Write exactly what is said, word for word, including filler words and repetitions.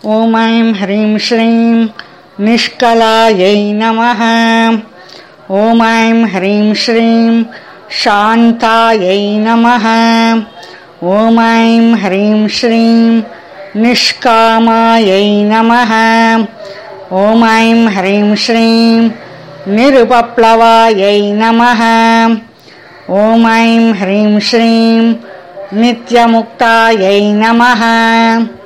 ॐ ऐं ह्रीं श्रीं निष्कलायै नमः। ॐ ऐं ह्रीं श्रीं शान्तायै नमः। ॐ ऐं ह्रीं श्रीं निष्कामायै नमः। ॐ ऐं ह्रीं श्रीं निरुपप्लवायै नमः। ॐ ऐं ह्रीं श्रीं नित्यमुक्तायै नमः।